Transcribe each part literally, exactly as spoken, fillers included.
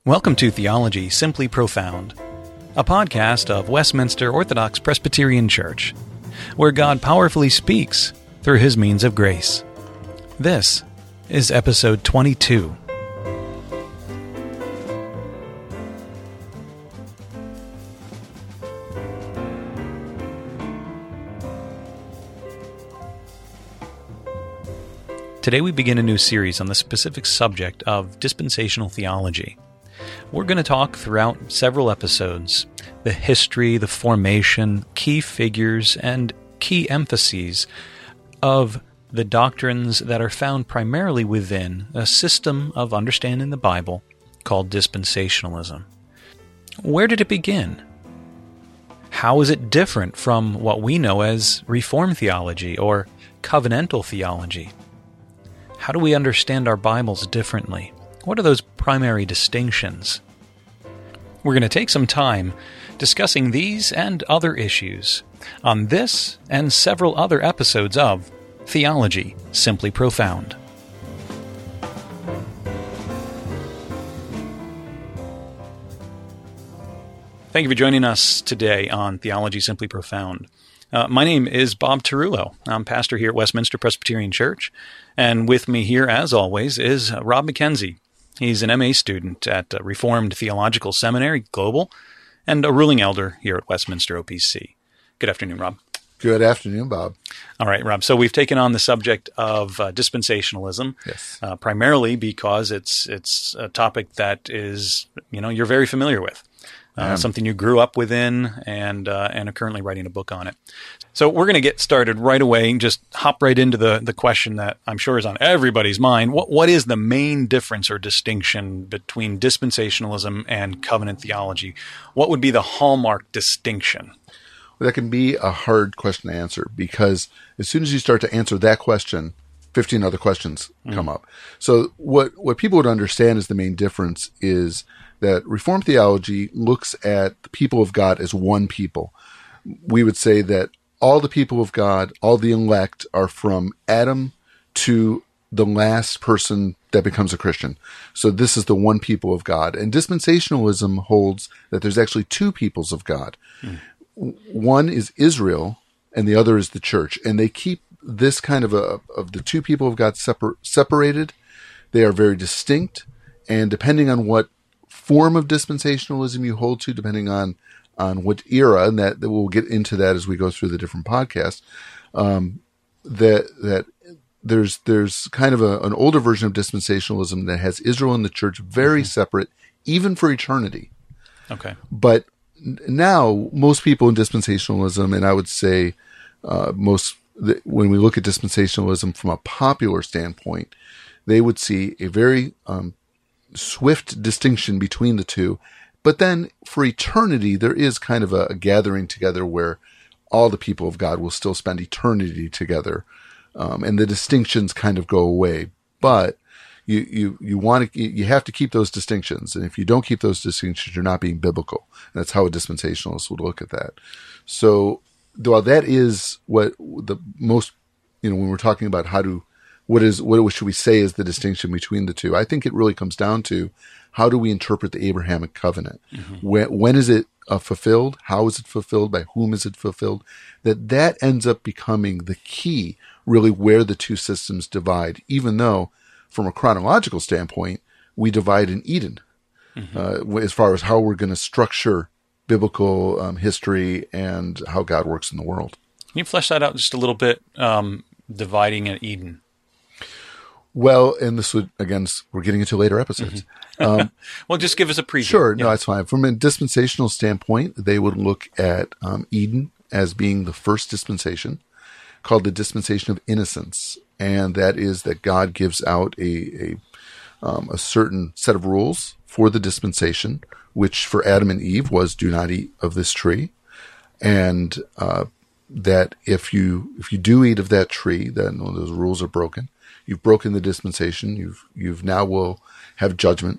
Welcome to Theology Simply Profound, a podcast of Westminster Orthodox Presbyterian Church, where God powerfully speaks through His means of grace. This is episode twenty-two. Today we begin a new series on the specific subject of dispensational theology. We're going to talk throughout several episodes the history, the formation, key figures, and key emphases of the doctrines that are found primarily within a system of understanding the Bible called dispensationalism. Where did it begin? How is it different from what we know as Reformed theology or covenantal theology? How do we understand our Bibles differently? What are those primary distinctions? We're going to take some time discussing these and other issues on this and several other episodes of Theology Simply Profound. Thank you for joining us today on Theology Simply Profound. Uh, my name is Bob Tarullo. I'm pastor here at Westminster Presbyterian Church, and with me here, as always, is Rob McKenzie. He's an M A student at Reformed Theological Seminary, Global, and a ruling elder here at Westminster O P C. Good afternoon, Rob. Good afternoon, Bob. All right, Rob. So we've taken on the subject of uh, dispensationalism, yes, uh, primarily because it's it's a topic that is, you know, you're very familiar with. Uh, something you grew up within and uh, and are currently writing a book on it. So we're going to get started right away and just hop right into the, the question that I'm sure is on everybody's mind. What What is the main difference or distinction between dispensationalism and covenant theology? What would be the hallmark distinction? Well, that can be a hard question to answer because as soon as you start to answer that question, fifteen other questions mm. come up. So what, what people would understand is the main difference is that Reformed theology looks at the people of God as one people. We would say that all the people of God, all the elect, are from Adam to the last person that becomes a Christian. So this is the one people of God. And dispensationalism holds that there's actually two peoples of God. Hmm. One is Israel, and the other is the church. And they keep this kind of a of the two people of God separ- separated. They are very distinct, and depending on what form of dispensationalism you hold to, depending on on what era, and that, that we'll get into that as we go through the different podcasts, um, that that there's there's kind of a, an older version of dispensationalism that has Israel and the church very mm-hmm. separate, even for eternity. Okay. But now, most people in dispensationalism, and I would say uh, most, when we look at dispensationalism from a popular standpoint, they would see a very um, swift distinction between the two. But then for eternity, there is kind of a, a gathering together where all the people of God will still spend eternity together. Um, and the distinctions kind of go away. But you, you, you want to, you have to keep those distinctions. And if you don't keep those distinctions, you're not being biblical. And that's how a dispensationalist would look at that. So while that is what the most, you know, when we're talking about how to, What is what should we say is the distinction between the two? I think it really comes down to how do we interpret the Abrahamic covenant? Mm-hmm. When, when is it uh, fulfilled? How is it fulfilled? By whom is it fulfilled? That that ends up becoming the key, really, where the two systems divide. Even though, from a chronological standpoint, we divide in Eden, mm-hmm. uh, as far as how we're going to structure biblical um, history and how God works in the world. Can you flesh that out just a little bit? Um, dividing in Eden. Well, and this would, again, we're getting into later episodes. Mm-hmm. um, well, just give us a preview. Sure. No, yeah. that's fine. From a dispensational standpoint, they would look at um, Eden as being the first dispensation, called the dispensation of innocence. And that is that God gives out a, a, um, a certain set of rules for the dispensation, which for Adam and Eve was do not eat of this tree. And uh, that if you if you do eat of that tree, then well, those rules are broken. You've broken the dispensation. You've you've now will have judgment,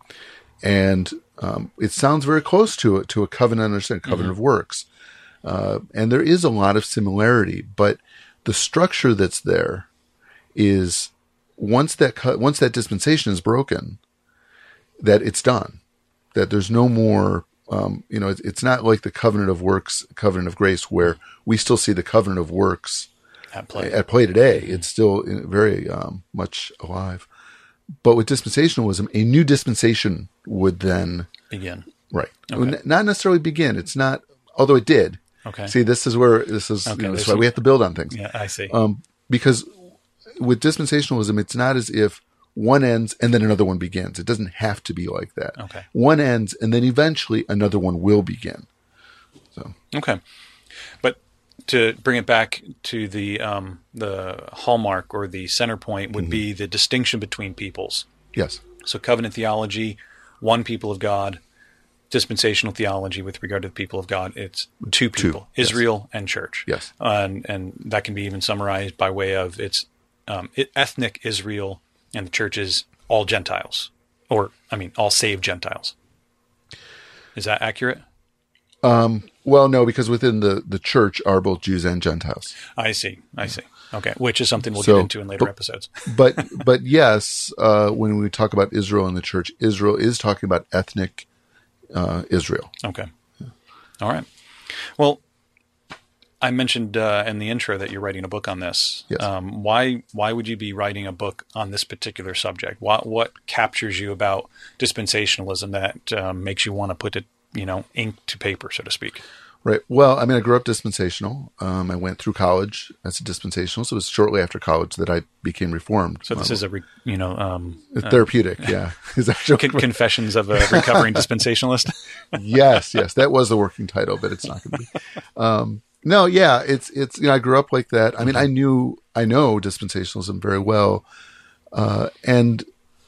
and um, it sounds very close to it to a covenant understanding, covenant mm-hmm. of works, uh, and there is a lot of similarity. But the structure that's there is once that once that dispensation is broken, that it's done. that there's no more, um, you know, it's, it's not like the covenant of works, covenant of grace, where we still see the covenant of works at play, at play today. It's still very um, much alive. But with dispensationalism, a new dispensation would then begin. Right. Okay. Not necessarily begin. It's not, although it did. Okay. See, this is where, this is, Okay, you know, this is some, why we have to build on things. Yeah, I see. Um, because with dispensationalism, it's not as if one ends and then another one begins. It doesn't have to be like that. Okay. One ends and then eventually another one will begin. So. Okay. But to bring it back to the um, the hallmark or the center point would mm-hmm. be the distinction between peoples. Yes. So covenant theology, one people of God. Dispensational theology with regard to the people of God, it's two people, two, Israel yes. and church. Yes. And, and that can be even summarized by way of it's um, it, ethnic Israel and the church is all Gentiles. Or, I mean, all saved Gentiles. Is that accurate? Um, well, no, because within the, the church are both Jews and Gentiles. I see. I see. Okay. Which is something we'll so, get into in later but, episodes. but, but yes, uh, when we talk about Israel and the church, Israel is talking about ethnic Uh, Israel. Okay. All right. Well, I mentioned uh, in the intro that you're writing a book on this. Yes. Um, why why would you be writing a book on this particular subject? What what captures you about dispensationalism that um, makes you want to put it, you know, ink to paper, so to speak? Right. Well, I mean, I grew up dispensational. Um, I went through college as a dispensational. So it was shortly after college that I became Reformed. So this um, is a, re, you know, um, therapeutic. Uh, yeah. Is actually con- Confessions of a Recovering Dispensationalist. yes. Yes. That was the working title, but it's not going to be. Um, no, yeah, it's, it's, you know, I grew up like that. I mean, I knew, I know dispensationalism very well. Uh, and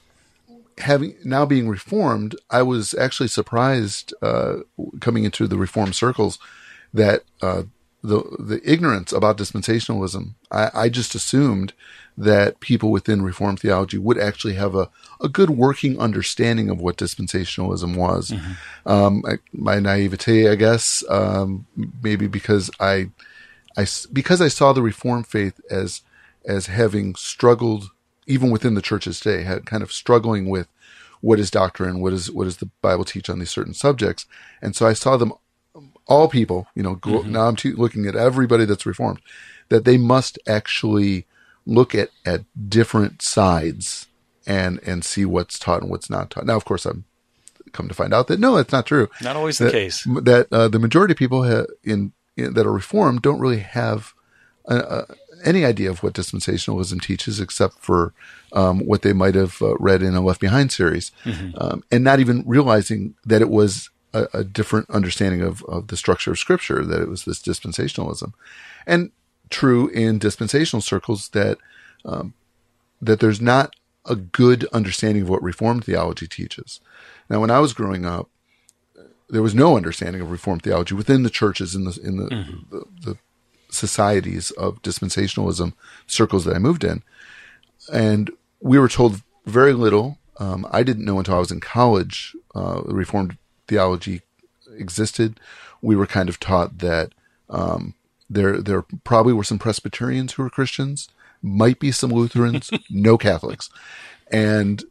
having now being Reformed, I was actually surprised uh, coming into the Reformed circles that uh, the the ignorance about dispensationalism. I, I just assumed that people within Reformed theology would actually have a, a good working understanding of what dispensationalism was. Mm-hmm. Um, I, my naivete, I guess, um, maybe because I, I because I saw the Reformed faith as as having struggled. Even within the churches today, had kind of struggling with what is doctrine, what is what does the Bible teach on these certain subjects, and so I saw them, all people, you know. Mm-hmm. Now I'm t- looking at everybody that's Reformed, that they must actually look at at different sides and and see what's taught and what's not taught. Now, of course, I'm come to find out that no, that's not true. Not always that, the case. That uh, the majority of people ha- in, in that are Reformed don't really have a, a any idea of what dispensationalism teaches, except for um, what they might have uh, read in a Left Behind series, mm-hmm. um, and not even realizing that it was a, a different understanding of, of the structure of Scripture, that it was this dispensationalism. And true in dispensational circles that um, that there's not a good understanding of what Reformed theology teaches. Now, when I was growing up, there was no understanding of Reformed theology within the churches in the in the, mm-hmm. the, the societies of dispensationalism circles that I moved in. And we were told very little. Um, I didn't know until I was in college, uh, Reformed theology existed. We were kind of taught that, um, there, there probably were some Presbyterians who were Christians, might be some Lutherans, no Catholics. And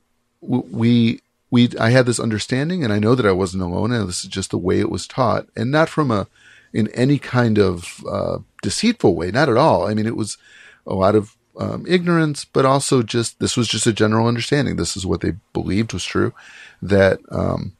we, we, I had this understanding, and I know that I wasn't alone, and this is just the way it was taught, and not from a, in any kind of uh, deceitful way, not at all. I mean, it was a lot of um, ignorance, but also just, this was just a general understanding. This is what they believed was true, that, um,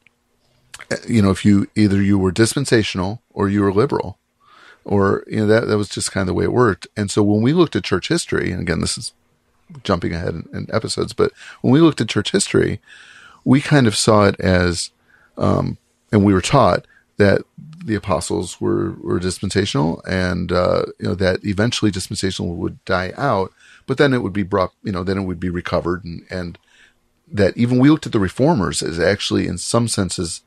you know, if you, either you were dispensational or you were liberal, or, you know, that, that was just kind of the way it worked. And so when we looked at church history, and again, this is jumping ahead in, in episodes, but when we looked at church history, we kind of saw it as, um, and we were taught that the apostles were, were dispensational, and, uh, you know, that eventually dispensational would die out, but then it would be brought, you know, then it would be recovered. And, and that even we looked at the reformers as actually in some senses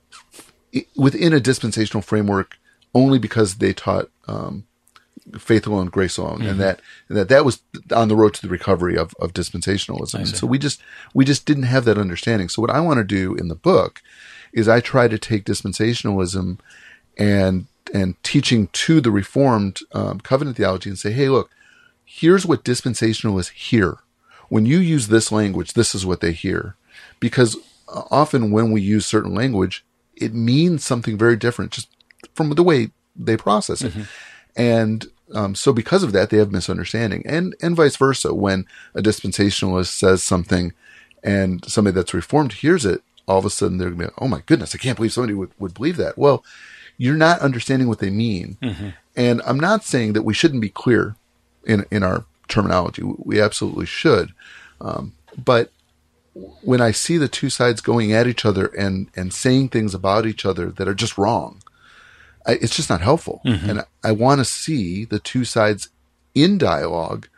within a dispensational framework only because they taught, um, faith alone, grace alone. Mm-hmm. And that, and that that was on the road to the recovery of, of dispensationalism. And so we just, we just didn't have that understanding. So what I want to do in the book is I try to take dispensationalism and and teaching to the Reformed um, covenant theology and say, hey, look, here's what dispensationalists hear. When you use this language, this is what they hear. Because uh, often when we use certain language, it means something very different just from the way they process it. Mm-hmm. And um, so because of that, they have misunderstanding. And, and vice versa. When a dispensationalist says something and somebody that's Reformed hears it, all of a sudden they're going to be like, oh my goodness, I can't believe somebody would, would believe that. Well, you're not understanding what they mean. Mm-hmm. And I'm not saying that we shouldn't be clear in, in our terminology. We absolutely should. Um, but when I see the two sides going at each other and, and saying things about each other that are just wrong, I, it's just not helpful. Mm-hmm. And I, I want to see the two sides in dialogue,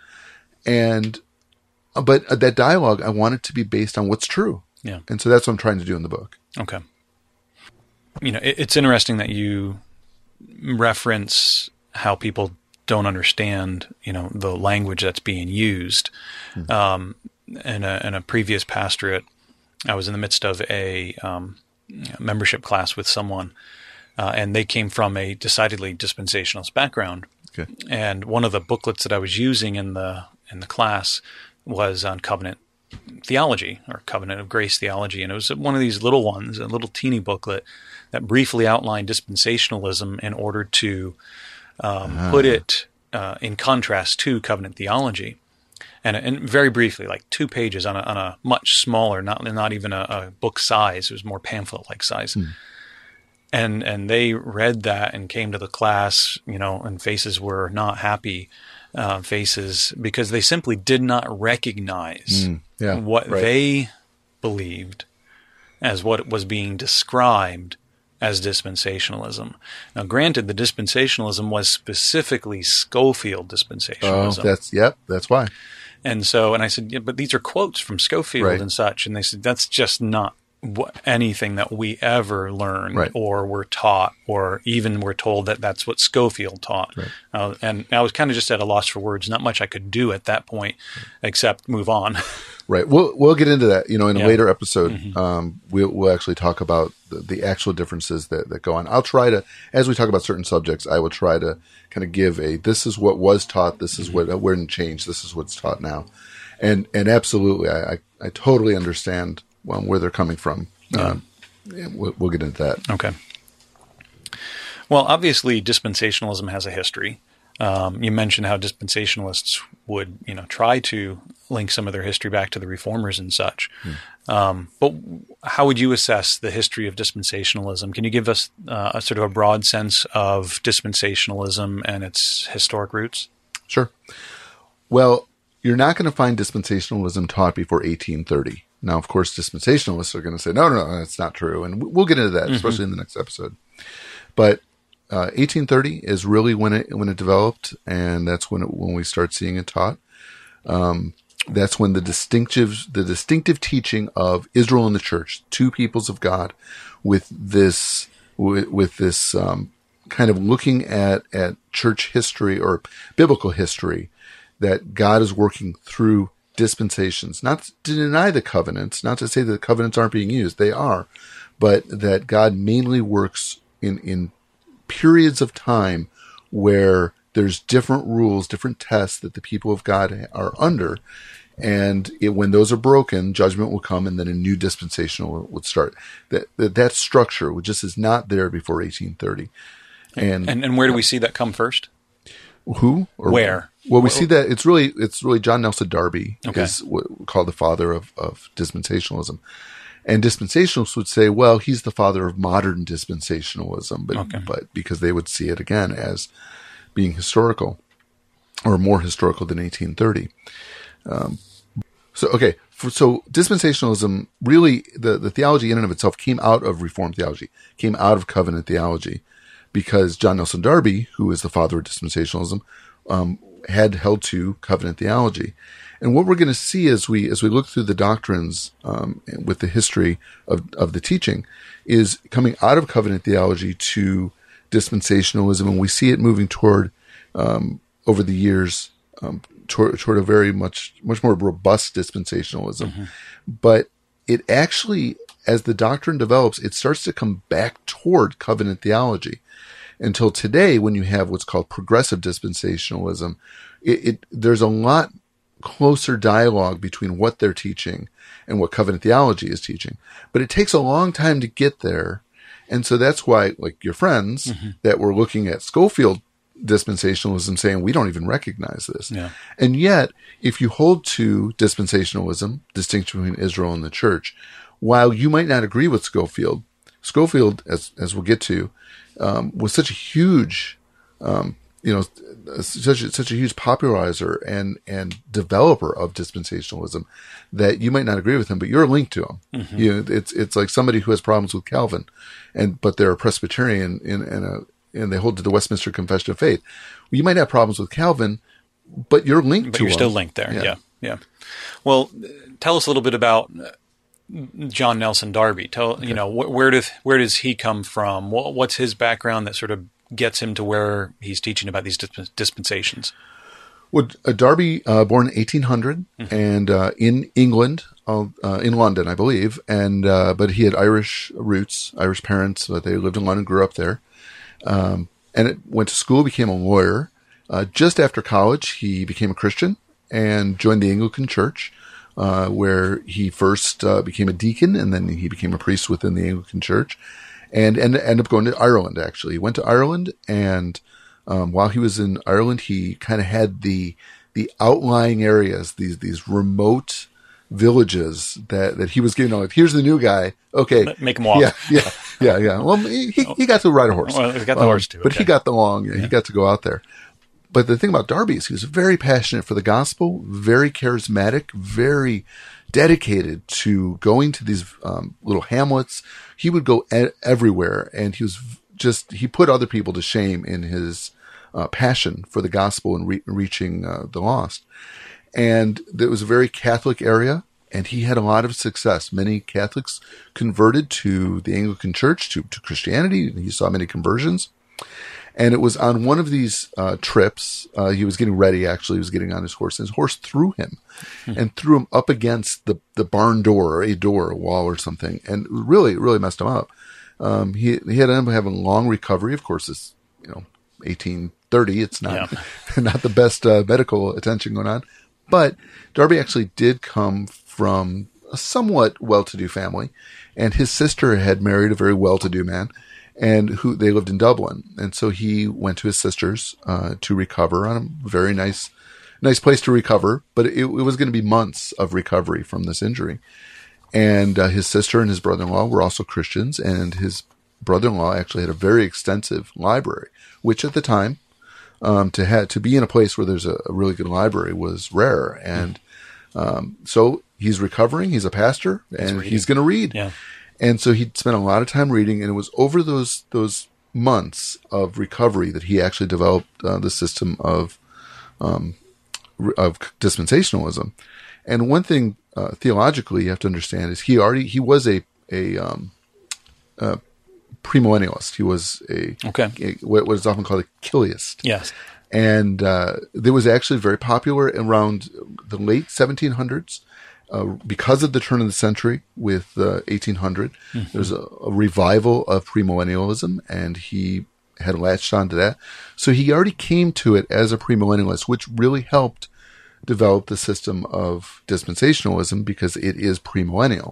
and but that dialogue, I want it to be based on what's true. Yeah. And so that's what I'm trying to do in the book. Okay. You know, it, it's interesting that you reference how people don't understand, you know, the language that's being used. Mm-hmm. Um, in a, in a previous pastorate, I was in the midst of a um, membership class with someone, uh, and they came from a decidedly dispensationalist background. Okay. And one of the booklets that I was using in the in the class was on covenant theology, or covenant of grace theology, and it was one of these little ones, a little teeny booklet that briefly outlined dispensationalism in order to um, ah. put it uh, in contrast to covenant theology. And, and very briefly, like two pages on a, on a much smaller, not not even a, a book size. It was more pamphlet-like size. Hmm. And and they read that and came to the class, you know, and faces were not happy uh, faces, because they simply did not recognize mm, yeah, what right. they believed as what was being described as dispensationalism. Now, granted, the dispensationalism was specifically Scofield dispensationalism. Oh, that's yep, that's why. And so, and I said, yeah, but these are quotes from Scofield right. and such. And they said, that's just not what, anything that we ever learned right. or were taught, or even were told that that's what Scofield taught. Right. Uh, and I was kind of just at a loss for words. Not much I could do at that point except move on. Right. We'll we'll get into that. You know, in a yeah. later episode, mm-hmm. um, we'll we'll actually talk about the, the actual differences that, that go on. I'll try to, as we talk about certain subjects, I will try to kind of give a this is what was taught, this is mm-hmm. what where it changed, this is what's taught now, and and absolutely, I I, I totally understand um, where they're coming from. Yeah. Um, yeah, we'll, we'll get into that. Okay. Well, obviously, dispensationalism has a history. Um, you mentioned how dispensationalists would, you know, try to link some of their history back to the reformers and such. Hmm. Um, but how would you assess the history of dispensationalism? Can you give us uh, a sort of a broad sense of dispensationalism and its historic roots? Sure. Well, you're not going to find dispensationalism taught before eighteen thirty. Now, of course, dispensationalists are going to say, no, no, no, that's not true. And we'll get into that, mm-hmm. especially in the next episode. But Uh, eighteen thirty is really when it when it developed, and that's when it, when we start seeing it taught. Um, that's when the distinctive the distinctive teaching of Israel and the church, two peoples of God, with this with, with this um, kind of looking at at church history or biblical history, that God is working through dispensations, not to deny the covenants, not to say that the covenants aren't being used, they are, but that God mainly works in in periods of time where there's different rules, different tests that the people of God are under. And it, when those are broken, judgment will come, and then a new dispensational would start. That that, that structure just is not there before eighteen thirty. And and, and where do we see that come first? Who? Or where? Well, we see that it's really it's really John Nelson Darby okay. is what we call the father of, of dispensationalism. And dispensationalists would say, well, he's the father of modern dispensationalism, but okay. but because they would see it again as being historical, or more historical than eighteen thirty. Um, so, okay, for, so dispensationalism, really, the, the theology in and of itself came out of Reformed theology, came out of covenant theology, because John Nelson Darby, who is the father of dispensationalism, um, had held to covenant theology. And what we're going to see as we as we look through the doctrines um, with the history of, of the teaching is coming out of covenant theology to dispensationalism, and we see it moving toward um, over the years um, toward, toward a very much much more robust dispensationalism. Mm-hmm. But it actually, as the doctrine develops, it starts to come back toward covenant theology. Until today, when you have what's called progressive dispensationalism, it, it there's a lot closer dialogue between what they're teaching and what covenant theology is teaching. But it takes a long time to get there. And so that's why, like your friends mm-hmm. that were looking at Scofield dispensationalism saying, we don't even recognize this. Yeah. And yet, if you hold to dispensationalism, distinction between Israel and the church, while you might not agree with Scofield, Scofield, as as we'll get to, um, was such a huge, um, you know, such a, such a huge popularizer and and developer of dispensationalism that you might not agree with him, but you're linked to him. Mm-hmm. You know, it's it's like somebody who has problems with Calvin, and but they're a Presbyterian in, in a and they hold to the Westminster Confession of Faith. Well, you might have problems with Calvin, but you're linked but to you're him. still linked there. Yeah. yeah, yeah. Well, tell us a little bit about John Nelson Darby. Tell okay. you know wh- where does where does he come from? What, what's his background that sort of gets him to where he's teaching about these disp- dispensations? Well, uh, Darby, uh, born in eighteen hundred, mm-hmm. and uh, in England, uh, in London, I believe, and uh, but he had Irish roots, Irish parents, but they lived in London, grew up there. Um, and it went to school, became a lawyer. Uh, just after college, he became a Christian and joined the Anglican Church, uh, where he first uh, became a deacon, and then he became a priest within the Anglican Church, and, and ended up going to Ireland, actually. He went to Ireland, and um, while he was in Ireland, he kind of had the the outlying areas, these these remote villages that, that he was getting on. Like, here's the new guy. Okay. Make him walk. Yeah, yeah, yeah, yeah. Well, he, he got to ride a horse. Well, he got the um, horse too. But okay. he got the long, yeah, yeah. he got to go out there. But the thing about Darby is he was very passionate for the gospel, very charismatic, very dedicated to going to these um, little hamlets. He would go e- everywhere, and he was just, he put other people to shame in his uh, passion for the gospel and re- reaching uh, the lost. And it was a very Catholic area, and he had a lot of success. Many Catholics converted to the Anglican Church, to, to Christianity. He saw many conversions. And it was on one of these uh, trips, uh, he was getting ready, actually, he was getting on his horse, and his horse threw him hmm. and threw him up against the, the barn door, or a door, a wall or something, and really, really messed him up. Um, he, he had ended up having a long recovery. Of course, it's, you know, eighteen thirty. It's not, yeah. not the best uh, medical attention going on. But Darby actually did come from a somewhat well-to-do family, and his sister had married a very well-to-do man, and who they lived in Dublin. And so he went to his sister's uh, to recover on a very nice, nice place to recover. But it, it was going to be months of recovery from this injury. And uh, his sister and his brother-in-law were also Christians, and his brother-in-law actually had a very extensive library, which at the time, Um, to have to be in a place where there's a, a really good library was rare, and um, so he's recovering. He's a pastor, and he's, he's going to read. Yeah. And so he spent a lot of time reading, and it was over those those months of recovery that he actually developed uh, the system of um, of dispensationalism. And one thing uh, theologically you have to understand is he already he was a a um, uh, premillennialist. He was a, okay. a what is often called a Chiliast. Yes. And uh, it was actually very popular around the late seventeen hundreds uh, because of the turn of the century with uh, eighteen hundred. Mm-hmm. There's a, a revival of premillennialism, and he had latched onto that. So he already came to it as a premillennialist, which really helped develop the system of dispensationalism because it is premillennial.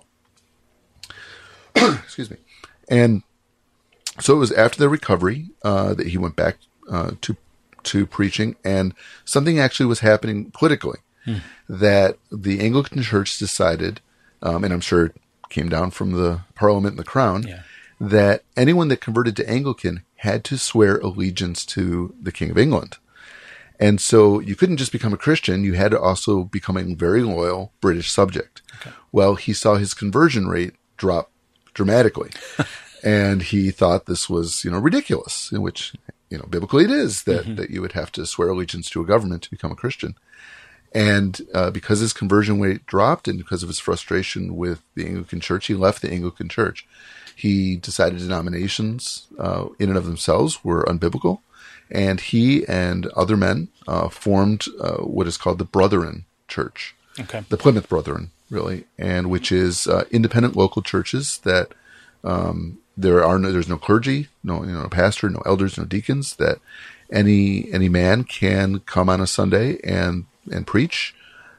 Excuse me. And so it was after the recovery uh, that he went back uh, to to preaching, and something actually was happening politically hmm. that the Anglican Church decided, um, and I'm sure it came down from the Parliament and the Crown, yeah. that anyone that converted to Anglican had to swear allegiance to the King of England. And so you couldn't just become a Christian, you had to also become a very loyal British subject. Okay. Well, he saw his conversion rate drop dramatically. And he thought this was, you know, ridiculous, in which, you know, biblically it is that, mm-hmm. that you would have to swear allegiance to a government to become a Christian. And uh, because his conversion rate dropped and because of his frustration with the Anglican Church, he left the Anglican Church. He decided denominations uh, in and of themselves were unbiblical. And he and other men uh, formed uh, what is called the Brethren Church, okay. the Plymouth Brethren, really, and which is uh, independent local churches that um, there are no, there's no clergy, no you know, no pastor, no elders, no deacons. That any any man can come on a Sunday and and preach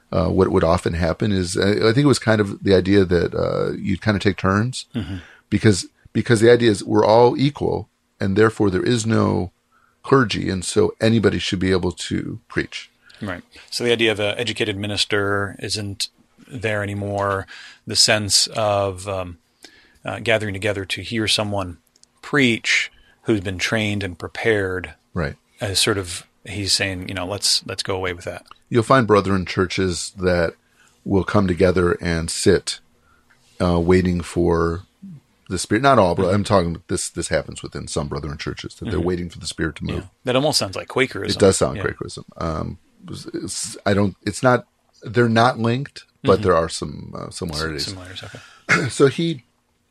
uh, what would often happen is, I, I think it was kind of the idea that uh, you'd kind of take turns mm-hmm. because because the idea is we're all equal, and therefore there is no clergy, and so anybody should be able to preach. Right. So the idea of an educated minister isn't there anymore. The sense of um, uh, gathering together to hear someone preach who's been trained and prepared, right? As sort of, he's saying, you know, let's let's go away with that. You'll find brethren churches that will come together and sit, uh, waiting for the Spirit. Not all, but mm-hmm. I'm talking this. This happens within some brethren churches that mm-hmm. they're waiting for the Spirit to move. Yeah. That almost sounds like Quakerism. It does sound yeah. Quakerism. Um, it's, I don't. It's not. They're not linked, but mm-hmm. there are some uh, similarities. Some similarities. Okay. So he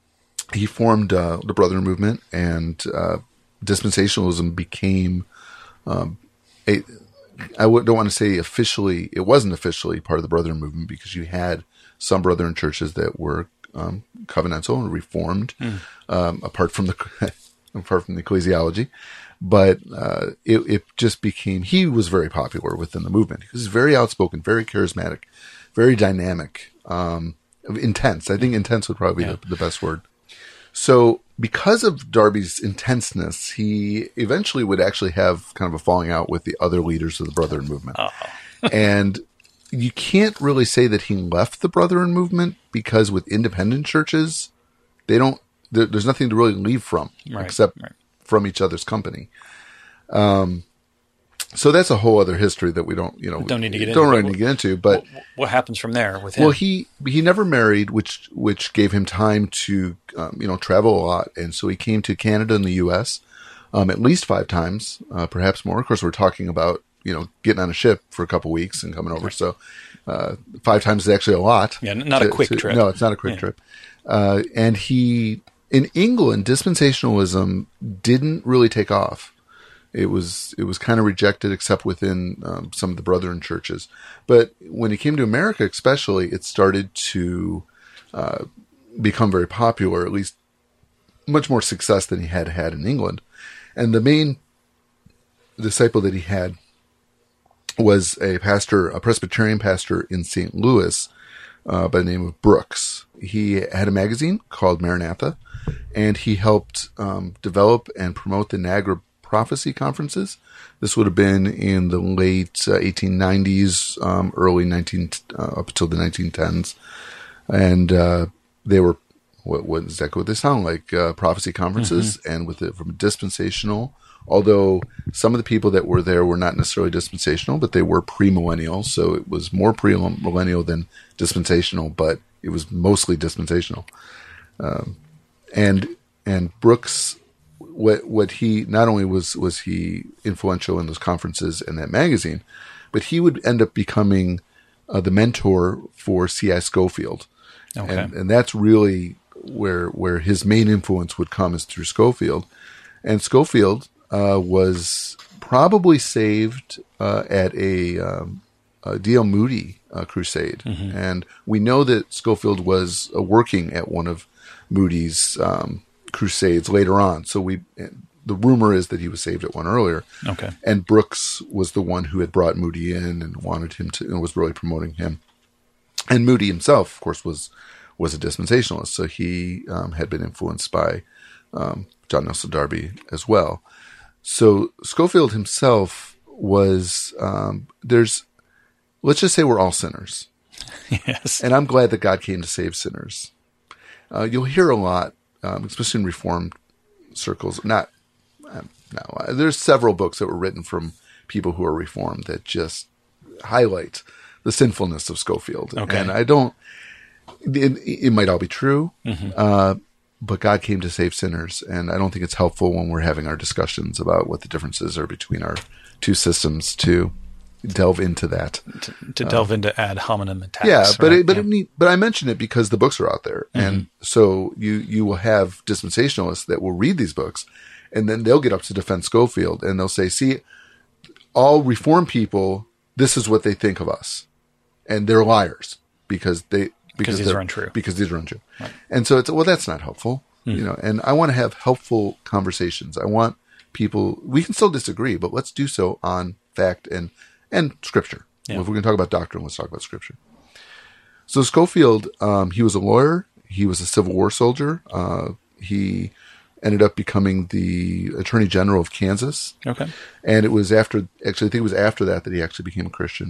he formed uh, the Brethren movement, and uh, dispensationalism became um, a. I w- don't want to say officially. It wasn't officially part of the Brethren movement because you had some Brethren churches that were um, covenantal and reformed, mm. um, apart from the apart from the ecclesiology. But uh, it, it just became. He was very popular within the movement. He was very outspoken, very charismatic, very dynamic, um, intense. I think intense would probably be yeah. the, the best word. So because of Darby's intenseness, he eventually would actually have kind of a falling out with the other leaders of the Brethren movement. And you can't really say that he left the Brethren movement because with independent churches, they don't, there, there's nothing to really leave from right, except right. from each other's company. Um, so that's a whole other history that we don't, you know, don't need to get don't into. really need to get into. But what, what happens from there with him? Well, he he never married, which which gave him time to um, you know travel a lot, and so he came to Canada and the U S um, at least five times, uh, perhaps more. Of course, we're talking about you know getting on a ship for a couple of weeks and coming over, so uh, five times is actually a lot. Yeah, not to, a quick to, trip. No, it's not a quick yeah. trip. Uh, and he in England, dispensationalism didn't really take off. It was it was kind of rejected, except within um, some of the Brethren churches. But when he came to America, especially, it started to uh, become very popular. At least much more success than he had had in England. And the main disciple that he had was a pastor, a Presbyterian pastor in Saint Louis, uh, by the name of Brooks. He had a magazine called Maranatha, and he helped um, develop and promote the Niagara Prophecy conferences. This would have been in the late uh, eighteen nineties, um, early nineteen uh, up until the nineteen tens, and uh, they were what, what exactly what they sound like uh, prophecy conferences, mm-hmm. and with it from dispensational. Although some of the people that were there were not necessarily dispensational, but they were premillennial, so it was more premillennial than dispensational, but it was mostly dispensational. Um, and and Brooks. What what he not only was was he influential in those conferences and that magazine, but he would end up becoming uh, the mentor for C I Scofield, okay. and and that's really where where his main influence would come is through Scofield, and Scofield uh, was probably saved uh, at a, um, a D L Moody uh, crusade, mm-hmm. and we know that Scofield was uh, working at one of Moody's. Um, crusades later on. So we, the rumor is that he was saved at one earlier. Okay. And Brooks was the one who had brought Moody in and wanted him to, and was really promoting him. And Moody himself, of course, was, was a dispensationalist. So he um, had been influenced by um, John Nelson Darby as well. So Scofield himself was, um, there's, let's just say we're all sinners. Yes. And I'm glad that God came to save sinners. Uh, you'll hear a lot, Um, especially in Reformed circles. Not, um, no, there's several books that were written from people who are Reformed that just highlight the sinfulness of Scofield. Okay. And I don't, it, it might all be true, mm-hmm. uh, but God came to save sinners. And I don't think it's helpful when we're having our discussions about what the differences are between our two systems to delve into that. To, to delve uh, into ad hominem attacks. Yeah, but right? it, but yeah. it need, but I mention it because the books are out there, mm-hmm. and so you you will have dispensationalists that will read these books, and then they'll get up to defend Scofield, and they'll say, "See, all Reformed people, this is what they think of us, and they're liars because they because, because these are untrue because these are untrue." Right. And so it's well, that's not helpful, mm-hmm. you know. And I want to have helpful conversations. I want people. We can still disagree, but let's do so on fact and. And scripture. Yeah. Well, if we're going to talk about doctrine, let's talk about Scripture. So Scofield, um, he was a lawyer. He was a Civil War soldier. Uh, he ended up becoming the Attorney General of Kansas. Okay. And it was after, actually, I think it was after that that he actually became a Christian.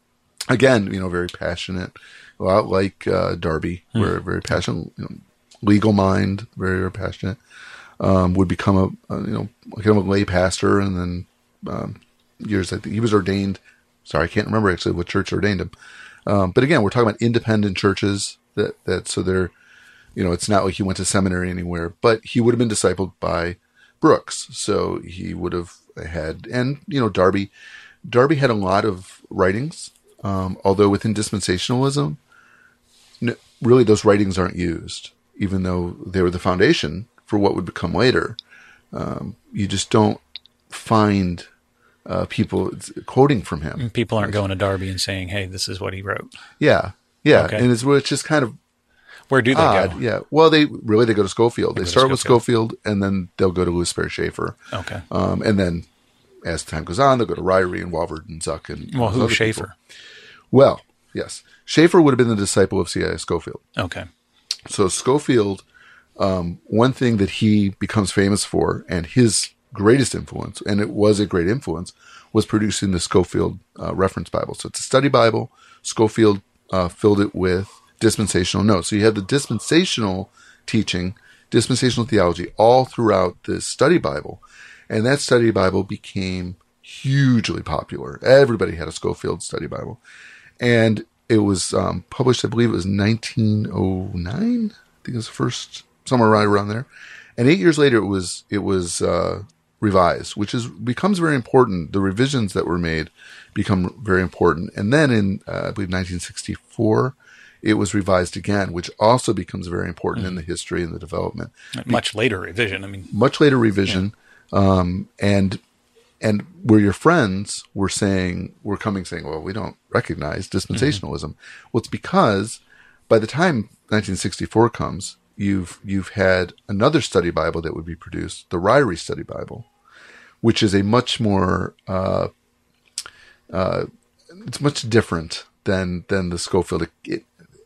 Again, you know, very passionate, a lot like uh, Darby, hmm. where very passionate, you know, legal mind, very, very passionate. Um, would become a, a, you know, kind of a lay pastor, and then um, years, I think he was ordained. Sorry, I can't remember actually what church ordained him. Um, but again, we're talking about independent churches that, that, so they're, you know, it's not like he went to seminary anywhere, but he would have been discipled by Brooks. So he would have had, and, you know, Darby, Darby had a lot of writings, um, although within dispensationalism, no, really those writings aren't used, even though they were the foundation for what would become later. Um, you just don't find uh, people quoting from him. People aren't going to Darby and saying, hey, this is what he wrote. Yeah. Yeah. Okay. And it's, it's just kind of, where do they odd. go? Yeah. Well, they really, they go to Scofield. They, they start with Scofield, and then they'll go to Lewis Sperry Chafer. Okay. Um, and then as time goes on, they'll go to Ryrie and Walvoord and Zuck. And well, who's Chafer? Well, yes. Chafer would have been the disciple of C I A Scofield. Okay. So Scofield, um, one thing that he becomes famous for, and his greatest influence, and it was a great influence, was producing the Scofield uh, Reference Bible. So it's a study Bible. Scofield uh, filled it with dispensational notes. So you have the dispensational teaching, dispensational theology all throughout the study Bible. And that study Bible became hugely popular. Everybody had a Scofield study Bible. And it was um, published, I believe it was nineteen oh nine. I think it was the first, somewhere right around there. And eight years later, it was, it was uh, revised, which is becomes very important. The revisions that were made become very important. And then in, uh, I believe, nineteen sixty-four, it was revised again, which also becomes very important mm. in the history and the development. Much later revision. I mean, much later revision, yeah. um, and and where your friends were saying, were coming saying, well, we don't recognize dispensationalism. Mm-hmm. Well, it's because by the time nineteen sixty-four comes, you've you've had another study Bible that would be produced, the Ryrie Study Bible, which is a much more uh, uh, it's much different than than the Scofield. It, it,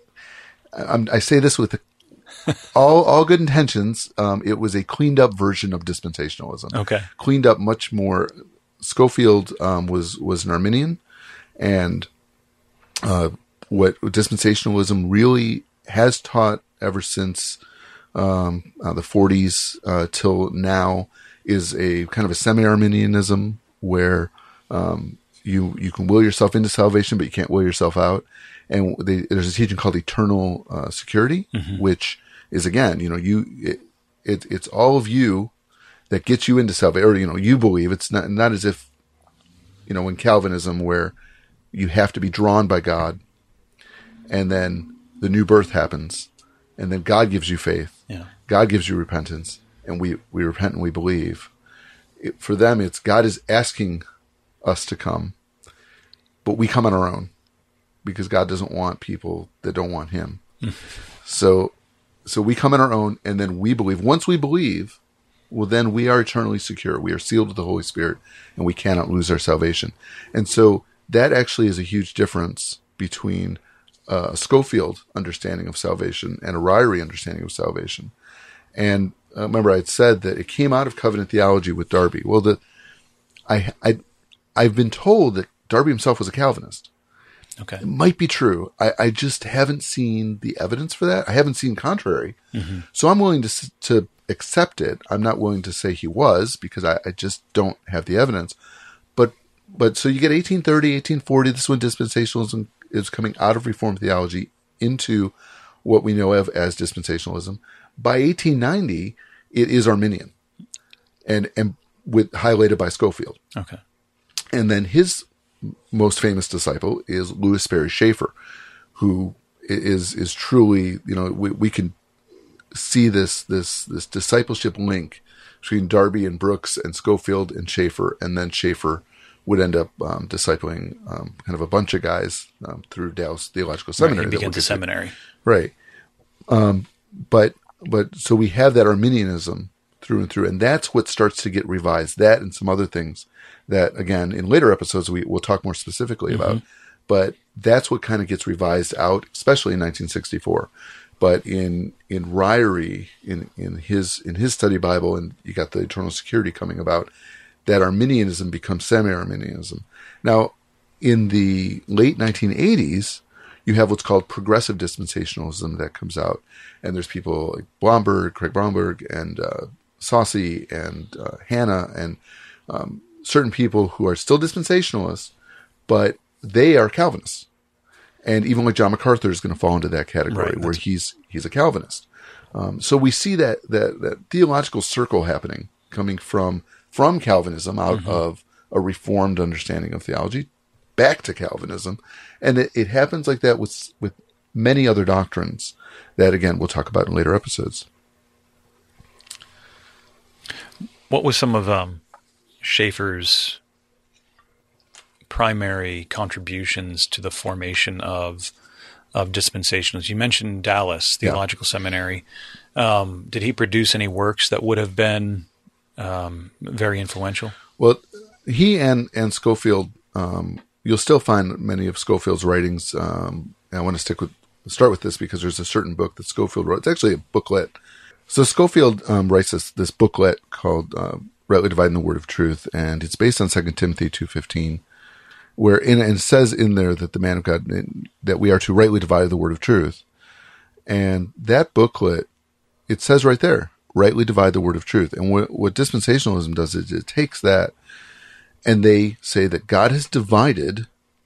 I'm, I say this with all all good intentions. Um, it was a cleaned up version of dispensationalism. Okay, cleaned up much more. Scofield um, was was an Arminian, and uh, what dispensationalism really has taught ever since um, uh, the forties uh, till now is a kind of a semi-Arminianism where um, you you can will yourself into salvation, but you can't will yourself out. And they, there's a teaching called eternal uh, security, mm-hmm. which is, again, you know, you it, it it's all of you that gets you into salvation, or, you know, you believe. It's not not as if, you know, in Calvinism where you have to be drawn by God, and then the new birth happens, and then God gives you faith. Yeah. God gives you repentance, and we, we repent and we believe. It, for them, it's God is asking us to come, but we come on our own, because God doesn't want people that don't want him. so, so we come on our own, and then we believe. Once we believe, well, then we are eternally secure. We are sealed with the Holy Spirit, and we cannot lose our salvation. And so that actually is a huge difference between uh, a Scofield understanding of salvation and a Ryrie understanding of salvation. And uh, remember, I had said that it came out of covenant theology with Darby. Well, the I I I've been told that Darby himself was a Calvinist. Okay. It might be true. I, I just haven't seen the evidence for that. I haven't seen contrary. Mm-hmm. So I'm willing to to accept it. I'm not willing to say he was, because I, I just don't have the evidence. But but so you get eighteen thirty, eighteen forty, this is when dispensationalism is coming out of Reformed theology into what we know of as dispensationalism. By eighteen ninety, it is Arminian, and and with highlighted by Scofield. Okay. And then his most famous disciple is Lewis Sperry Chafer, who is is truly, you know, we, we can see this this this discipleship link between Darby and Brooks and Scofield and Chafer, and then Chafer would end up um, discipling um, kind of a bunch of guys um, through Dallas Theological Seminary. Right, he begins a seminary. Right. Um, but but so we have that Arminianism through and through, and that's what starts to get revised. That and some other things that, again, in later episodes we will talk more specifically mm-hmm. about. but that's what kind of gets revised out, especially in nineteen sixty-four. But in in Ryrie, in in his in his study Bible, and you got the Eternal Security coming about, that Arminianism becomes semi-Arminianism. Now, in the late nineteen eighties, you have what's called progressive dispensationalism that comes out, and there's people like Blomberg, Craig Blomberg, and uh, Saucy, and uh, Hanna, and um, certain people who are still dispensationalists, but they are Calvinists. And even like John MacArthur is going to fall into that category, right, where he's he's a Calvinist. Um, so we see that, that that theological circle happening, coming from from Calvinism out mm-hmm. of a reformed understanding of theology back to Calvinism, and it, it happens like that with with many other doctrines that, again, we'll talk about in later episodes. What was some of um, Schaeffer's primary contributions to the formation of of dispensationalists? You mentioned Dallas Theological yeah. Seminary. Um, did he produce any works that would have been um, very influential? Well, he and and Scofield, um, you'll still find many of Scofield's writings. Um, and I want to stick with start with this because there's a certain book that Scofield wrote. It's actually a booklet. So Scofield um, writes this this booklet called uh, "Rightly Dividing the Word of Truth," and it's based on Second Timothy two fifteen. Where in, and it says in there that the man of God, that we are to rightly divide the word of truth. And that booklet, it says right there, rightly divide the word of truth. And what, what dispensationalism does is it takes that and they say that God has divided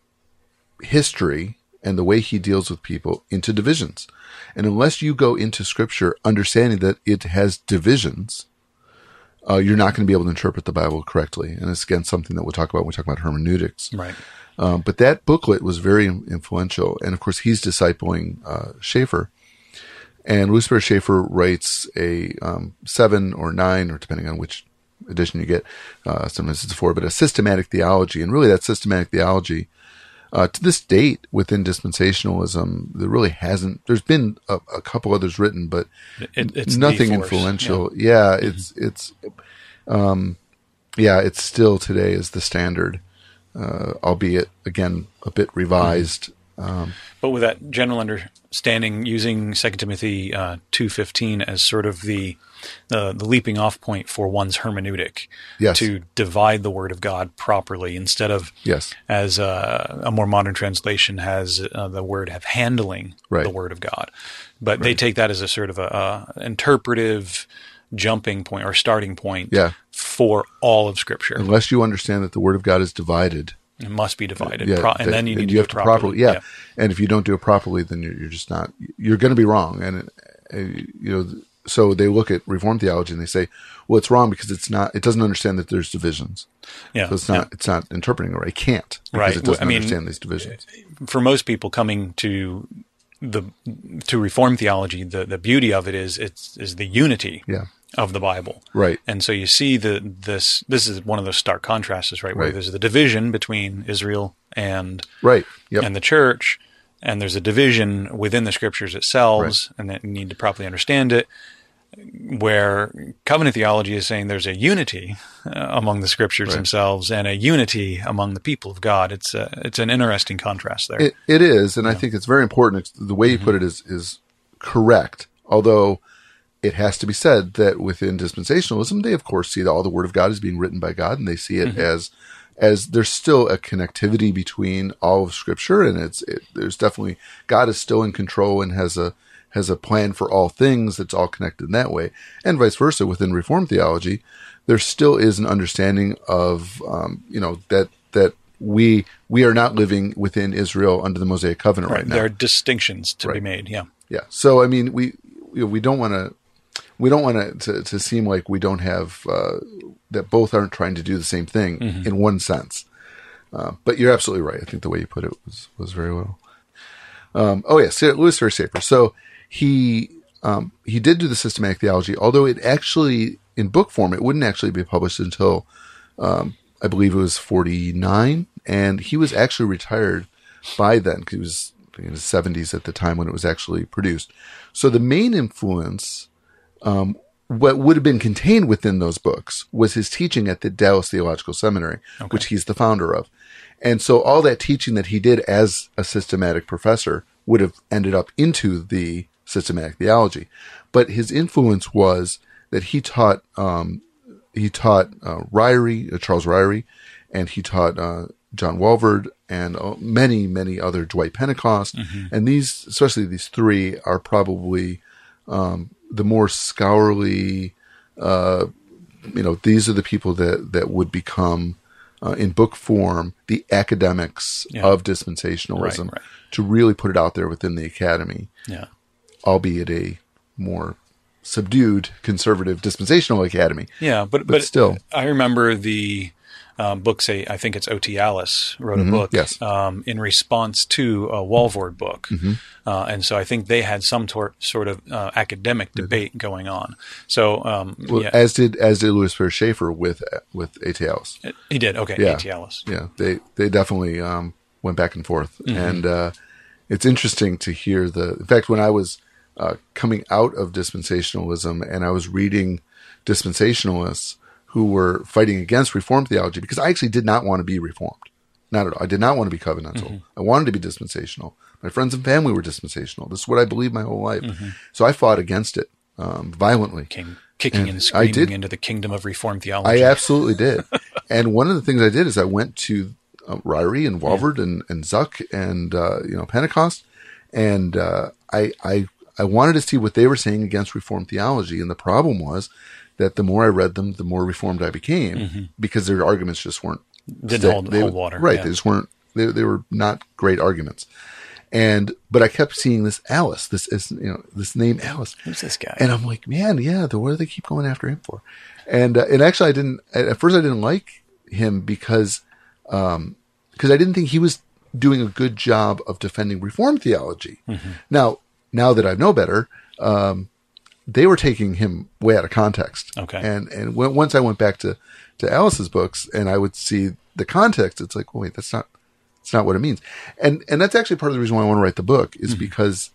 history and the way he deals with people into divisions. And unless you go into Scripture understanding that it has divisions, Uh, you're not going to be able to interpret the Bible correctly. And it's, again, something that we'll talk about when we talk about hermeneutics. Right. Um, but that booklet was very influential. And, of course, he's discipling uh, Schaeffer. And Louis Sperry Schaeffer writes a um, seven or nine, or depending on which edition you get, uh, sometimes it's a four, but a systematic theology. And really that systematic theology, uh, to this date within dispensationalism, there really hasn't, there's been a, a couple others written, but it, it's nothing influential. Yeah, yeah it's, mm-hmm. it's, um, yeah, it's still today is the standard, uh, albeit again, a bit revised. Mm-hmm. Um, but with that general understanding, using Second Timothy uh, two fifteen as sort of the uh, the leaping off point for one's hermeneutic, yes. to divide the Word of God properly, instead of, yes. as uh, a more modern translation has uh, the word have handling right. the Word of God. But right. they take that as a sort of a, a interpretive jumping point or starting point yeah. for all of Scripture. Unless you understand that the Word of God is divided. It must be divided, yeah, Pro- and that, then you need you to have do to it properly. properly. Yeah. yeah, and if you don't do it properly, then you're, you're just not. You're going to be wrong, and uh, you know. So they look at Reformed theology and they say, "Well, it's wrong because it's not. It doesn't understand that there's divisions. Yeah, so it's not. Yeah. It's not interpreting it right. It can't because right. it doesn't I mean, understand these divisions." For most people coming to the to Reformed theology, the, the beauty of it is it's is the unity. Yeah. Of the Bible. Right. And so you see the this this is one of those stark contrasts, right? Where right. there's the division between Israel and right. Yep. and the church, and there's a division within the Scriptures itself, right. and that you need to properly understand it. Where covenant theology is saying there's a unity uh, among the Scriptures right. themselves and a unity among the people of God. It's a, it's an interesting contrast there. It, it is, and yeah. I think it's very important. The way you mm-hmm. put it is is correct, although it has to be said that within dispensationalism, they of course see that all the Word of God is being written by God, and they see it mm-hmm. as as there's still a connectivity between all of Scripture, and it's it, there's definitely God is still in control and has a has a plan for all things that's all connected in that way, and vice versa within Reformed theology, there still is an understanding of um, you know that that we we are not living within Israel under the Mosaic covenant right, right now. There are distinctions to right. be made. Yeah, yeah. So I mean, we you know, we don't want to. We don't want it to, to seem like we don't have, uh, that both aren't trying to do the same thing mm-hmm. in one sense. Uh, but you're absolutely right. I think the way you put it was, was very well. Um, oh, yes, Louis Sperry Schaeffer. So he um, he did do the systematic theology, although it actually, in book form, it wouldn't actually be published until, um, I believe it was forty-nine. And he was actually retired by then, because he was in his seventies at the time when it was actually produced. So the main influence... Um, what would have been contained within those books was his teaching at the Dallas Theological Seminary, Okay. which he's the founder of. And so all that teaching that he did as a systematic professor would have ended up into the systematic theology. But his influence was that he taught, um, he taught uh, Ryrie, uh, Charles Ryrie, and he taught uh, John Walvoord and uh, many, many other, Dwight Pentecost. Mm-hmm. And these, especially these three, are probably um, the more scholarly, uh, you know, these are the people that, that would become, uh, in book form, the academics Yeah. of dispensationalism Right, right. to really put it out there within the academy, Yeah. albeit a more subdued conservative dispensational academy. Yeah, but, But but still. I remember the um, book, say, I think it's O T. Alice wrote a book yes. um, in response to a Walvoord book. Uh, and so I think they had some tor- sort of uh, academic debate going on. So, um, Well, yeah, as did as did Louis Ferris Schaeffer with with A T. Alice. he did. Okay, Yeah. A T. Alice. Yeah, they they definitely um, went back and forth, Mm-hmm. and uh, it's interesting to hear the. In fact, when I was uh, coming out of dispensationalism and I was reading dispensationalists who were fighting against Reformed theology, because I actually did not want to be Reformed, not at all. I did not want to be covenantal. Mm-hmm. I wanted to be dispensational. My friends and family were dispensational. This is what I believed my whole life. Mm-hmm. So I fought against it um, violently. Came kicking and, And I screaming did- into the kingdom of Reformed I theology. absolutely did. And one of the things I did is I went to uh, Ryrie and Walvoord and, and Zuck and, uh, you know, Pentecost. And uh, I, I, I wanted to see what they were saying against Reformed theology. And the problem was that the more I read them, the more Reformed I became because their arguments just weren't. Didn't sta- hold, they, hold water. Right. Yeah. They just weren't, they, they were not great arguments. And, but I kept seeing this Alice, this is, you know, this name Alice. Who's this guy? And I'm like, man, yeah, the, what do they keep going after him for? And uh, and actually, I didn't at first. I didn't like him because um, because I didn't think he was doing a good job of defending Reformed theology. Mm-hmm. Now, now that I know better, um, they were taking him way out of context. Okay. And and when, once I went back to to Alice's books and I would see the context, it's like, well, wait, that's not that's not what it means. And and that's actually part of the reason why I want to write the book is Mm-hmm. because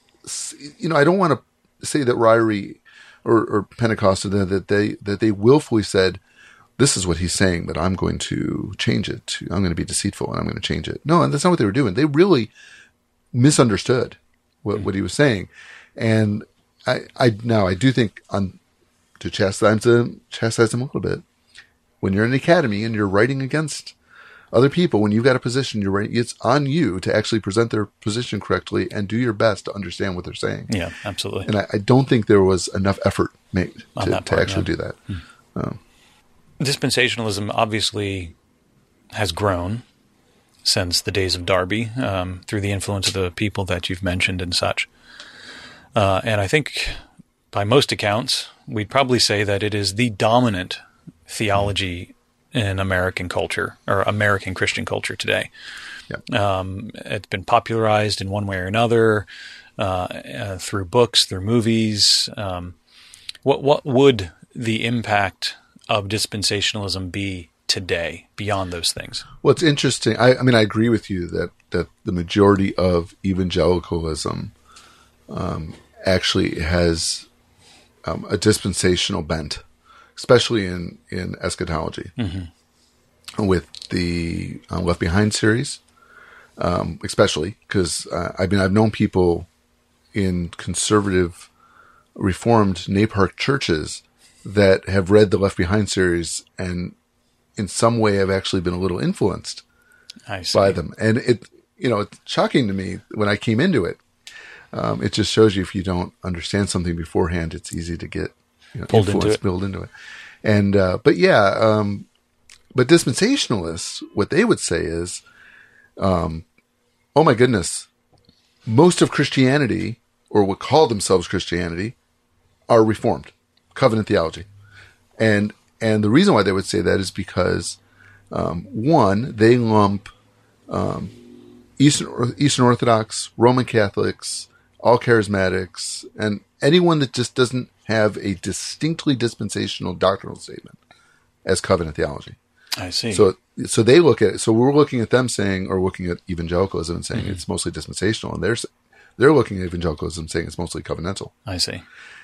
you know I don't want to say that Ryrie or, or Pentecost that they that they willfully said, this is what he's saying, but I'm going to change it. To, I'm going to be deceitful and I'm going to change it. No, and that's not what they were doing. They really misunderstood what, mm-hmm. what he was saying. And I, I now I do think on to chastise them, chastise them a little bit. When you're in an academy and you're writing against other people, when you've got a position, you're writing, it's on you to actually present their position correctly and do your best to understand what they're saying. Yeah, absolutely. And I, I don't think there was enough effort made On to, that to part, actually yeah. do that. Hmm. Um, Dispensationalism obviously has grown since the days of Darby um, through the influence of the people that you've mentioned and such. Uh, and I think by most accounts, we'd probably say that it is the dominant theology in American culture or American Christian culture today. yeah. Um, it's been popularized in one way or another uh, uh, through books, through movies. Um, what what would the impact of dispensationalism be today beyond those things? Well, it's interesting. I, I mean, I agree with you that, that the majority of evangelicalism um, actually has um, a dispensational bent, especially in, in eschatology. Mm-hmm. With the uh, Left Behind series, um, especially because uh, I mean, I've known people in conservative Reformed NAPARC churches that have read the Left Behind series and in some way have actually been a little influenced I see. by them. And it, you know, it's shocking to me when I came into it. Um, it just shows you if you don't understand something beforehand, it's easy to get you know, Pulled into influenced, it. built into it. And, uh, but yeah, um, but dispensationalists, what they would say is, um, oh my goodness, most of Christianity, or what call themselves Christianity, are Reformed, covenant theology. And and the reason why they would say that is because, um, one, they lump um, Eastern, Eastern Orthodox, Roman Catholics, all charismatics, and anyone that just doesn't have a distinctly dispensational doctrinal statement as covenant theology. I see. So, so they look at it. So we're looking at them saying, or looking at evangelicalism and saying Mm-hmm. it's mostly dispensational, and they're they're looking at evangelicalism saying it's mostly covenantal. I see.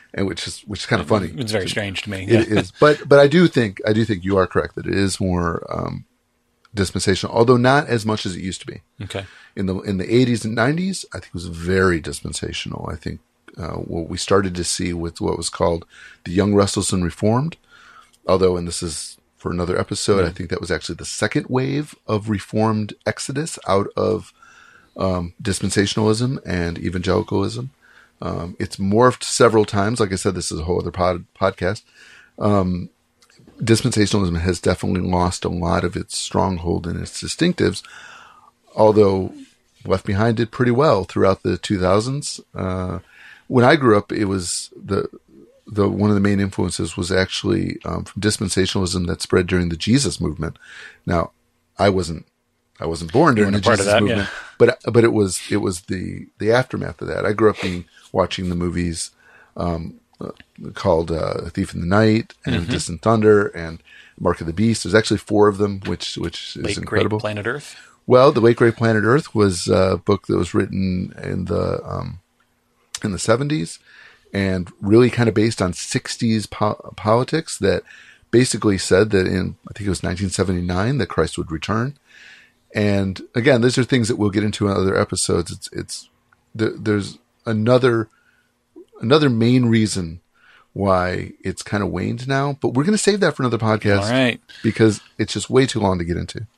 and which is which is kind of funny. It's very strange to me. It Yeah. is, but but I do think I do think you are correct that it is more um, dispensational, although not as much as it used to be. Okay. In the in the eighties and nineties, I think it was very dispensational. I think uh, what we started to see with what was called the Young, Restless, and Reformed, although, and this is for another episode, mm-hmm. I think that was actually the second wave of Reformed exodus out of um, dispensationalism and evangelicalism. Um, it's morphed several times. Like I said, this is a whole other pod, podcast. Um, dispensationalism has definitely lost a lot of its stronghold and its distinctives, although Left Behind did pretty well throughout the two thousands. Uh, when I grew up, it was the the one of the main influences was actually um, from dispensationalism that spread during the Jesus movement. Now, I wasn't I wasn't born during the part Jesus of that, movement, yeah. but but it was it was the the aftermath of that. I grew up being watching the movies um, uh, called uh, Thief in the Night and mm-hmm. Distant Thunder and Mark of the Beast. There's actually four of them, which which is Late incredible. Great Planet Earth. Well, The Late Great Planet Earth was a book that was written in the um, in the seventies and really kind of based on sixties po- politics that basically said that in, I think it was nineteen seventy-nine, that Christ would return. And again, these are things that we'll get into in other episodes. It's it's there, there's another another main reason why it's kind of waned now, but we're going to save that for another podcast. All right. Because it's just way too long to get into.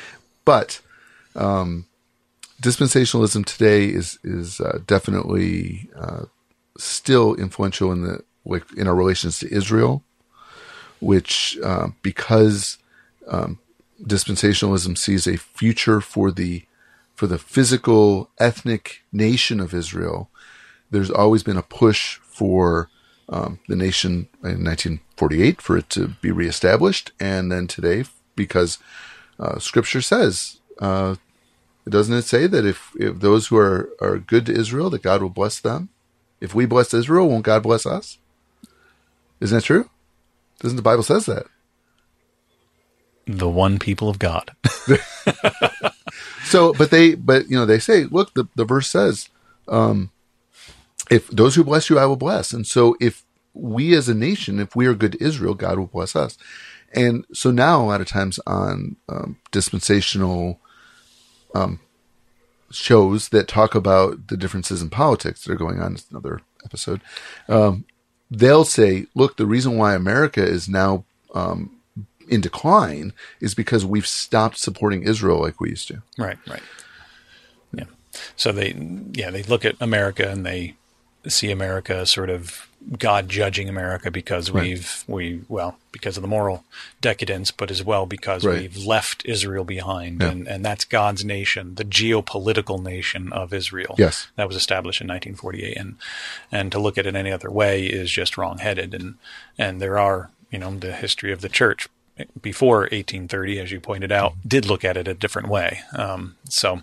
But um, dispensationalism today is is uh, definitely uh, still influential in the like in our relations to Israel, which uh, because um, dispensationalism sees a future for the for the physical ethnic nation of Israel. There's always been a push for um, the nation in nineteen forty-eight for it to be reestablished, and then today because uh, Scripture says. Uh, doesn't it say that if, if those who are, are good to Israel, that God will bless them? If we bless Israel, won't God bless us? Isn't that true? Doesn't the Bible says that? The one people of God. So, but they, but you know, they say, look, the, the verse says, um, if those who bless you, I will bless. And so if we as a nation, if we are good to Israel, God will bless us. And so now a lot of times on um, dispensational Um, shows that talk about the differences in politics that are going on. It's another episode. Um, they'll say, look, the reason why America is now um, in decline is because we've stopped supporting Israel like we used to. Right, right. Yeah. So they, yeah, they look at America and they see America as sort of God judging America because Right. we've, we, well, because of the moral decadence, but as well because Right. we've left Israel behind. Yeah. And, and that's God's nation, the geopolitical nation of Israel. Yes. That was established in nineteen forty-eight. And, and to look at it any other way is just wrong-headed. And, and there are, you know, the history of the church before eighteen thirty, as you pointed out, did look at it a different way. Um, so,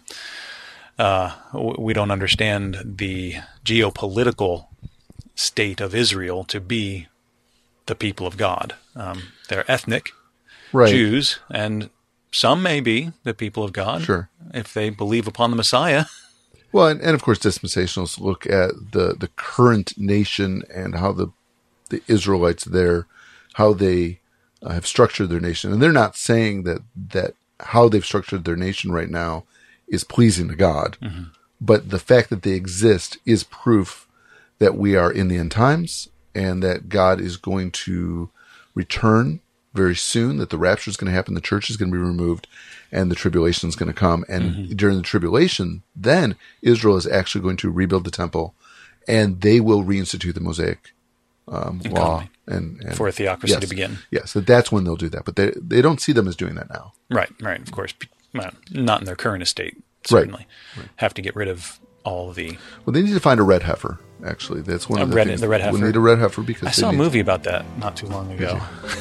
uh, we don't understand the geopolitical state of Israel to be the people of God. Um, they're ethnic Right. Jews, and some may be the people of God Sure. if they believe upon the Messiah. Well, and, and of course, dispensationalists look at the, the current nation and how the the Israelites there, how they uh, have structured their nation. And they're not saying that, that how they've structured their nation right now is pleasing to God. Mm-hmm. But the fact that they exist is proof that we are in the end times and that God is going to return very soon, that the rapture is going to happen, the church is going to be removed, and the tribulation is going to come. And mm-hmm. during the tribulation, then Israel is actually going to rebuild the temple, and they will reinstitute the Mosaic um, law. And, and for a theocracy yes, to begin. Yes, so that's when they'll do that. But they they don't see them as doing that now. Right, right, of course. Well, not in their current estate, certainly. Right. Right. Have to get rid of all of the... Well, they need to find a red heifer, actually. That's one A of the red- things. the red heifer. We need a red heifer because I they saw a need- movie about that not too long ago.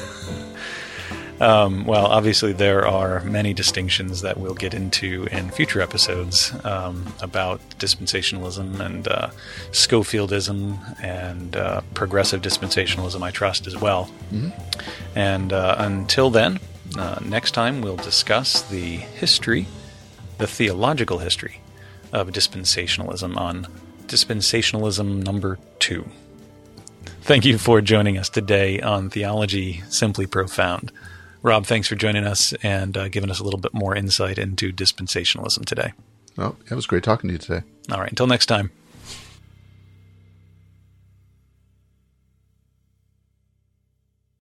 um, well, obviously there are many distinctions that we'll get into in future episodes um, about dispensationalism and uh, Schofieldism and uh, progressive dispensationalism, I trust, as well. Mm-hmm. And uh, until then, uh, next time we'll discuss the history, the theological history of dispensationalism on dispensationalism number two. Thank you for joining us today on Theology Simply Profound. Rob, thanks for joining us and uh, giving us a little bit more insight into dispensationalism today. Well, it was great talking to you today. All right, until next time.